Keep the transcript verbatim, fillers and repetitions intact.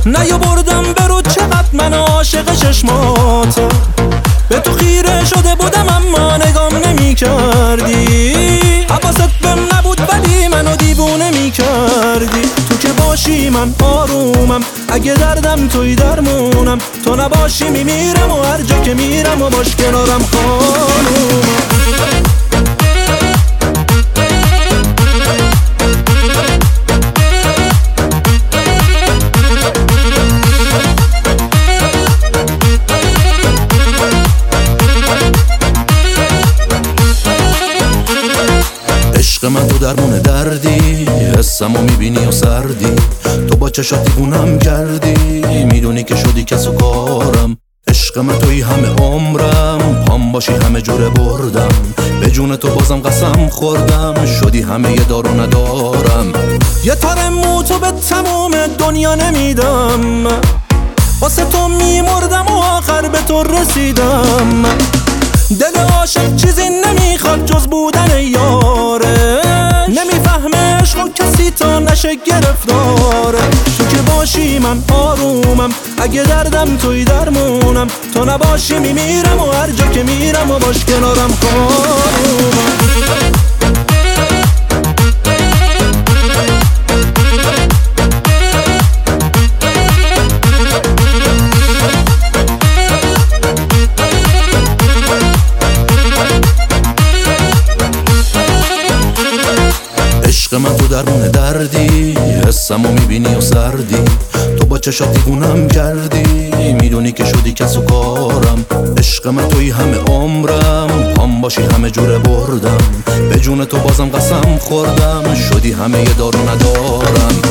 نیا بردم برو چقدر من عاشق چشماتم، به تو خیره شده بودم اما نگام نمی کردی، حواست بهم نبود ولی منو دیوونه می کردی. تو که باشی من آرومم، اگه دردم توی درمونم، تو نباشی میمیرم و هر جا که میرم و باش کنارم خانومم. عشق من تو درمون دردی، حسمو میبینی و سردی، تو با چشات دیوونم کردی، میدونی که شدی کس و کارم. عشق من توی همه عمرم، پام باشی همه جوره بردم، به جون تو بازم قسم خوردم، شدی همه یه دار و ندارم. یه تار مو تو به تموم دنیا نمیدم، واسه تو میمردم و آخر به تو رسیدم. دل عاشق چیزی نمیخواد جز بودن یاره، نمیفهمه عشق و کسی تا نشه گرفتاره. تو که باشی من آرومم، اگه دردم توی درمونم، تو نباشی میمیرم و هر جا که میرم و باش کنارم خانومم. عشق من تو درمون دردی، حسمو میبینی و سردی، تو با چشات دیوونم کردی، میدونی که شدی کس و کارم. عشق من توی همه عمرم، پام باشی همه جوره بردم، به جون تو بازم قسم خوردم، شدی همه یه دار و ندارم.